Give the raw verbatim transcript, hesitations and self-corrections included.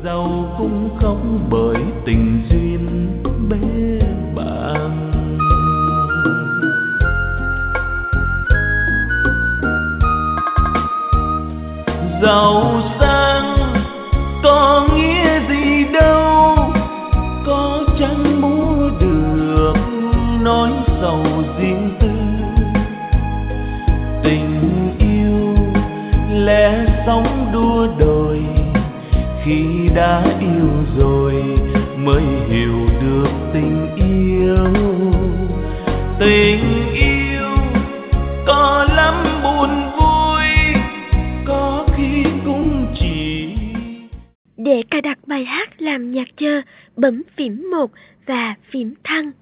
Giàu cũng không bởi tình duyên bế bàng. Giàu sang có nghĩa gì đâu, có chẳng mua được nỗi sầu riêng tư. Tình yêu lẽ sống đua đòi, khi đã yêu rồi mới hiểu được tình yêu. Tình yêu có lắm buồn vui, có khi cũng chỉ. Để cài đặt bài hát làm nhạc chờ, bấm phím một và phím thăng.